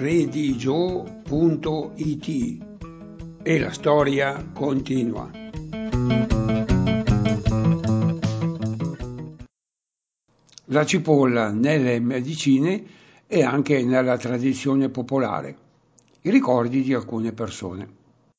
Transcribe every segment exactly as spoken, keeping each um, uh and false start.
redigio punto it e la storia continua. La cipolla nelle medicine e anche nella tradizione popolare. I ricordi di alcune persone.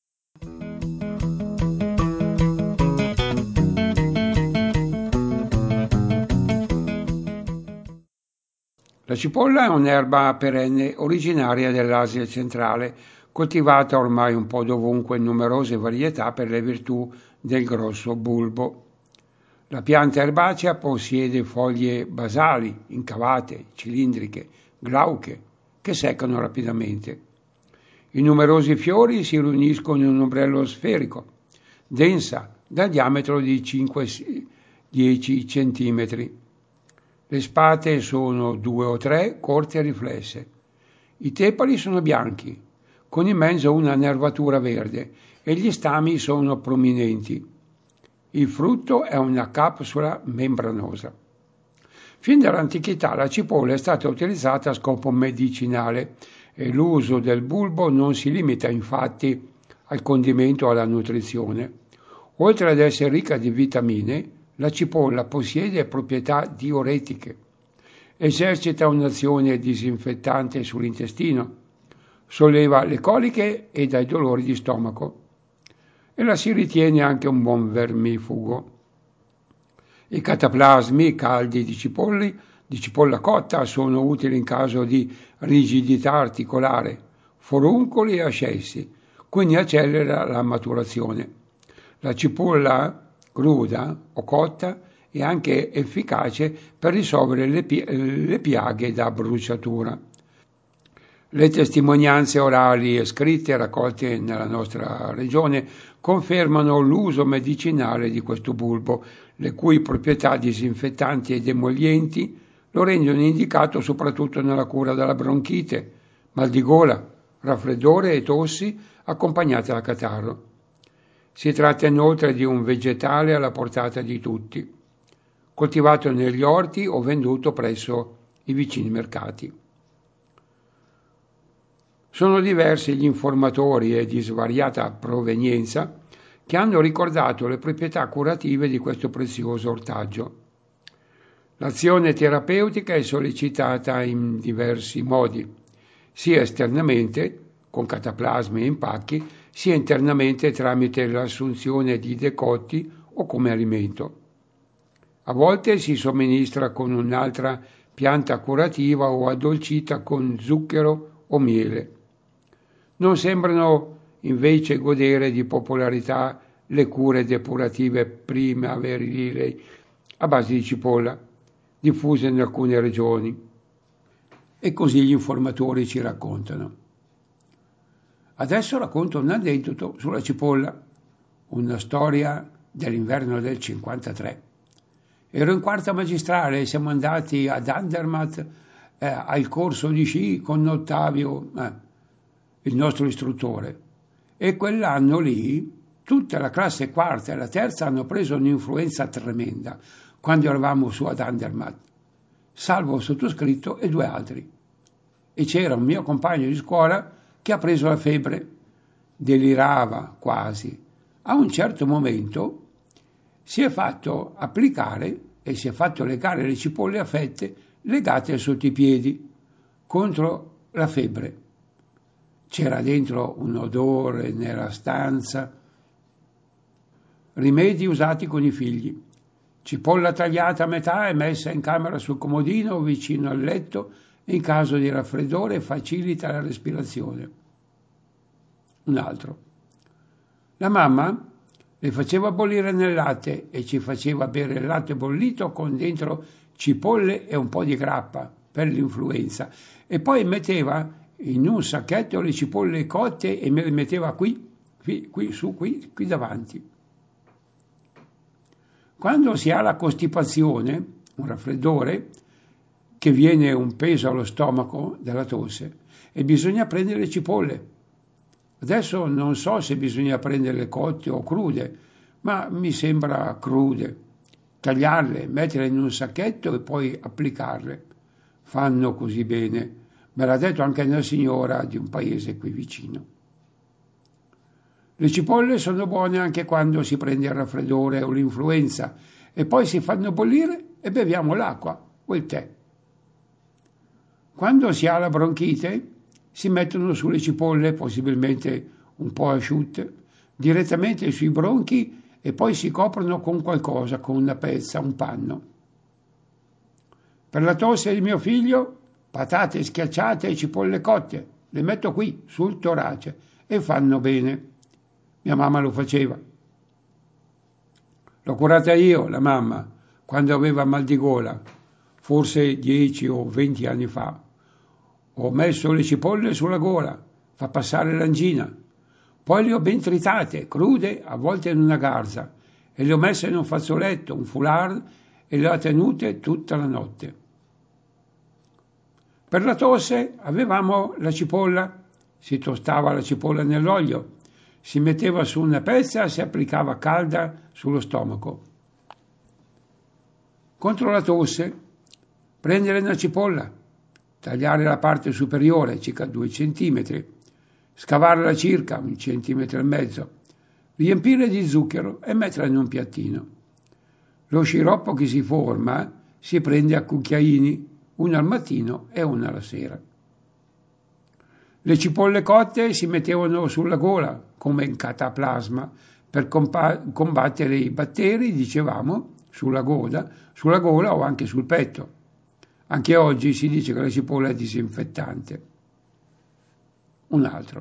La cipolla è un'erba perenne originaria dell'Asia centrale, coltivata ormai un po' dovunque in numerose varietà per le virtù del grosso bulbo. La pianta erbacea possiede foglie basali, incavate, cilindriche, glauche, che seccano rapidamente. I numerosi fiori si riuniscono in un ombrello sferico, densa, dal diametro di cinque dieci centimetri. Le spate sono due o tre, corte e riflesse. I tepali sono bianchi, con in mezzo una nervatura verde, e gli stami sono prominenti. Il frutto è una capsula membranosa. Fin dall'antichità la cipolla è stata utilizzata a scopo medicinale e l'uso del bulbo non si limita infatti al condimento o alla nutrizione. Oltre ad essere ricca di vitamine, la cipolla possiede proprietà diuretiche, esercita un'azione disinfettante sull'intestino, solleva le coliche e dai dolori di stomaco e la si ritiene anche un buon vermifugo. I cataplasmi caldi di, cipolli, di cipolla cotta sono utili in caso di rigidità articolare, foruncoli e ascessi, quindi accelera la maturazione. La cipolla cruda o cotta è anche efficace per risolvere le, pi- le piaghe da bruciatura. Le testimonianze orali e scritte raccolte nella nostra regione confermano l'uso medicinale di questo bulbo, le cui proprietà disinfettanti ed emollienti lo rendono indicato soprattutto nella cura della bronchite, mal di gola, raffreddore e tossi accompagnate da catarro. Si tratta inoltre di un vegetale alla portata di tutti, coltivato negli orti o venduto presso i vicini mercati. Sono diversi gli informatori e di svariata provenienza che hanno ricordato le proprietà curative di questo prezioso ortaggio. L'azione terapeutica è sollecitata in diversi modi, sia esternamente, con cataplasmi e impacchi, sia internamente tramite l'assunzione di decotti o come alimento. A volte si somministra con un'altra pianta curativa o addolcita con zucchero o miele. Non sembrano invece godere di popolarità le cure depurative primaverili a base di cipolla, diffuse in alcune regioni. E così gli informatori ci raccontano. Adesso racconto un aneddoto sulla cipolla, una storia dell'inverno del cinquantatré. Ero in quarta magistrale e siamo andati ad Andermatt eh, al corso di sci con Ottavio, eh, il nostro istruttore. E quell'anno lì tutta la classe quarta e la terza hanno preso un'influenza tremenda quando eravamo su ad Andermatt, salvo il sottoscritto e due altri. E c'era un mio compagno di scuola che ha preso la febbre, delirava quasi. A un certo momento si è fatto applicare e si è fatto legare le cipolle a fette legate sotto i piedi contro la febbre. C'era dentro un odore nella stanza, rimedi usati con i figli, cipolla tagliata a metà e messa in camera sul comodino vicino al letto, in caso di raffreddore facilita la respirazione. Un altro. La mamma le faceva bollire nel latte e ci faceva bere il latte bollito con dentro cipolle e un po' di grappa per l'influenza e poi metteva in un sacchetto le cipolle cotte e me le metteva qui, qui, qui su, qui, qui davanti. Quando si ha la costipazione, un raffreddore, che viene un peso allo stomaco dalla tosse, e bisogna prendere le cipolle. Adesso non so se bisogna prenderle cotte o crude, ma mi sembra crude. Tagliarle, metterle in un sacchetto e poi applicarle. Fanno così bene, Me l'ha detto anche una signora di un paese qui vicino. Le cipolle sono buone anche quando si prende il raffreddore o l'influenza e poi si fanno bollire e beviamo l'acqua o il tè. Quando si ha la bronchite si mettono sulle cipolle, possibilmente un po' asciutte, direttamente sui bronchi e poi si coprono con qualcosa, con una pezza, un panno. Per la tosse di mio figlio, patate schiacciate e cipolle cotte, le metto qui, sul torace, e fanno bene. Mia mamma lo faceva. L'ho curata io, la mamma, quando aveva mal di gola, forse dieci o venti anni fa. Ho messo le cipolle sulla gola, fa passare l'angina. Poi le ho ben tritate, crude, a volte in una garza, e le ho messe in un fazzoletto, un foulard, e le ho tenute tutta la notte. Per la tosse avevamo la cipolla, si tostava la cipolla nell'olio, si metteva su una pezza e si applicava calda sullo stomaco. Contro la tosse, prendere una cipolla, tagliare la parte superiore, circa due centimetri, scavarla circa un centimetro e mezzo, riempire di zucchero e metterla in un piattino. Lo sciroppo che si forma si prende a cucchiaini, una al mattino e una alla sera. Le cipolle cotte si mettevano sulla gola, come in cataplasma, per compa- combattere i batteri, dicevamo, sulla gola, sulla gola o anche sul petto. Anche oggi si dice che la cipolla è disinfettante. Un altro.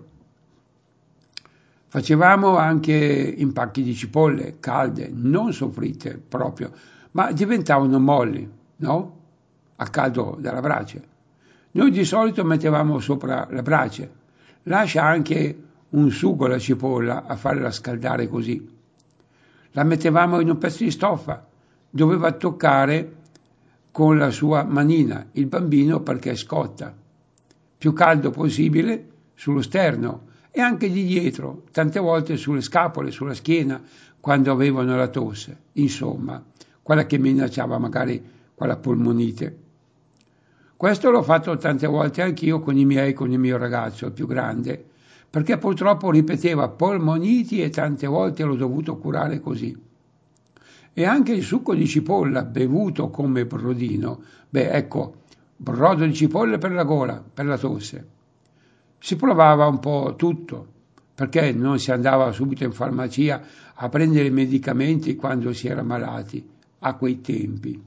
Facevamo anche impacchi di cipolle calde, non soffritte proprio, ma diventavano molli, no? A caldo dalla brace. Noi di solito mettevamo sopra la brace. Lascia anche un sugo la cipolla a farla scaldare così. La mettevamo in un pezzo di stoffa. Doveva toccare con la sua manina il bambino perché scotta. Più caldo possibile sullo sterno e anche di dietro, tante volte sulle scapole, sulla schiena, quando avevano la tosse. Insomma, quella che minacciava magari quella polmonite. Questo l'ho fatto tante volte anch'io con i miei, con il mio ragazzo, il più grande, perché purtroppo ripeteva polmoniti e tante volte l'ho dovuto curare così. E anche il succo di cipolla bevuto come brodino, beh ecco, brodo di cipolle per la gola, per la tosse. Si provava un po' tutto, perché non si andava subito in farmacia a prendere i medicamenti quando si era malati, a quei tempi.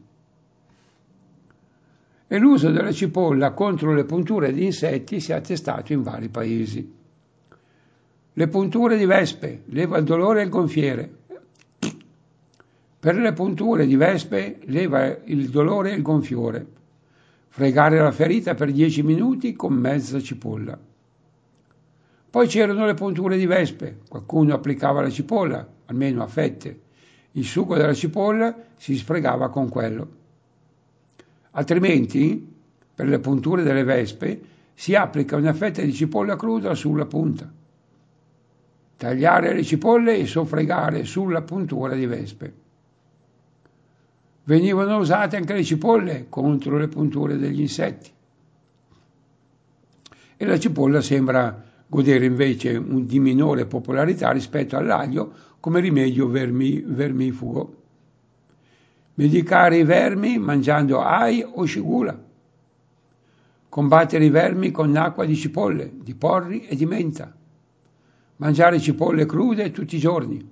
E l'uso della cipolla contro le punture di insetti si è attestato in vari paesi. Le punture di vespe, leva il dolore e il gonfiere. Per le punture di vespe leva il dolore e il gonfiore. Fregare la ferita per dieci minuti con mezza cipolla. Poi c'erano le punture di vespe, qualcuno applicava la cipolla, almeno a fette. Il succo della cipolla si sfregava con quello. Altrimenti, per le punture delle vespe, si applica una fetta di cipolla cruda sulla punta. Tagliare le cipolle e soffregare sulla puntura di vespe. Venivano usate anche le cipolle contro le punture degli insetti. E la cipolla sembra godere invece un di minore popolarità rispetto all'aglio come rimedio vermi, vermifugo. Medicare i vermi mangiando ai o scigula. Combattere i vermi con acqua di cipolle, di porri e di menta. Mangiare cipolle crude tutti i giorni.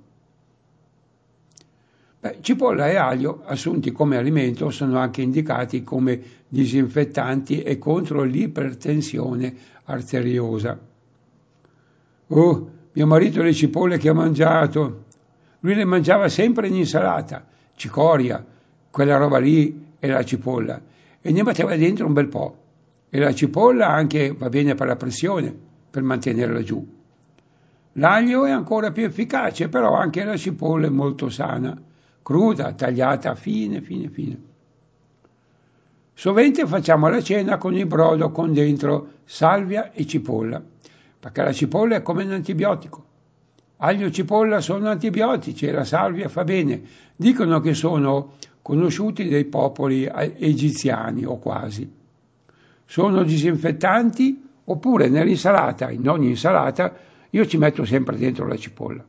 Beh, cipolla e aglio, assunti come alimento, sono anche indicati come disinfettanti e contro l'ipertensione arteriosa. Oh, mio marito le cipolle che ha mangiato, lui le mangiava sempre in insalata, cicoria, quella roba lì e la cipolla, e ne metteva dentro un bel po'. E la cipolla anche va bene per la pressione, per mantenerla giù. L'aglio è ancora più efficace, però anche la cipolla è molto sana, cruda, tagliata fine, fine, fine. Sovente facciamo la cena con il brodo con dentro salvia e cipolla, perché la cipolla è come un antibiotico. Aglio e cipolla sono antibiotici e la salvia fa bene. Dicono che sono conosciuti dai popoli egiziani o quasi. Sono disinfettanti, oppure nell'insalata, in ogni insalata, io ci metto sempre dentro la cipolla.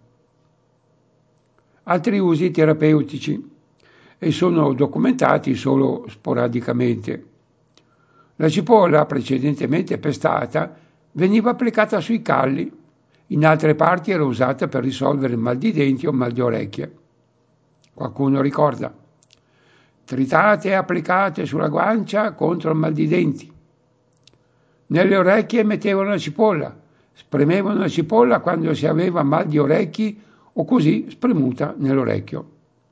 Altri usi terapeutici, e sono documentati solo sporadicamente. La cipolla, precedentemente pestata, veniva applicata sui calli, in altre parti era usata per risolvere mal di denti o mal di orecchie. Qualcuno ricorda? Tritate e applicate sulla guancia contro il mal di denti. Nelle orecchie mettevano la cipolla, spremevano la cipolla quando si aveva mal di orecchi o così spremuta nell'orecchio.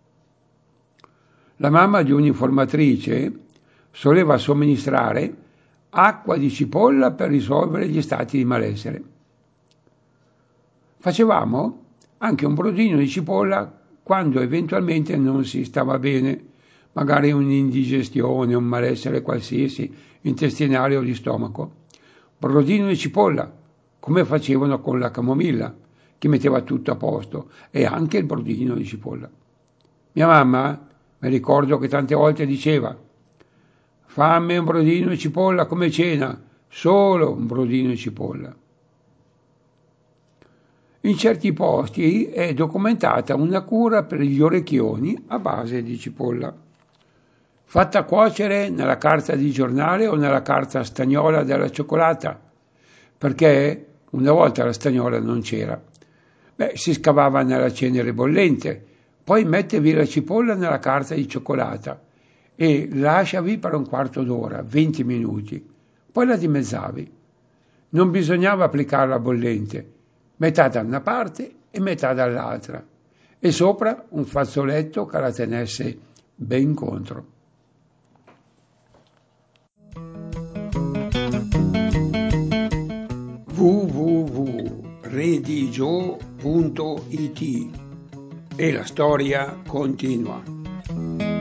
La mamma di un'informatrice soleva somministrare acqua di cipolla per risolvere gli stati di malessere. Facevamo anche un brodino di cipolla quando eventualmente non si stava bene, magari un'indigestione, un malessere qualsiasi, intestinale o di stomaco. Brodino di cipolla, come facevano con la camomilla, che metteva tutto a posto, e anche il brodino di cipolla. Mia mamma, mi ricordo che tante volte diceva: fammi un brodino di cipolla come cena, solo un brodino di cipolla. In certi posti è documentata una cura per gli orecchioni a base di cipolla, fatta cuocere nella carta di giornale o nella carta stagnola della cioccolata, perché una volta la stagnola non c'era. Beh, si scavava nella cenere bollente, poi mettevi la cipolla nella carta di cioccolata e lasciavi per un quarto d'ora, venti minuti, poi la dimezzavi. Non bisognava applicarla bollente, metà da una parte e metà dall'altra, e sopra un fazzoletto che la tenesse ben contro. w w w punto redigio punto it e la storia continua.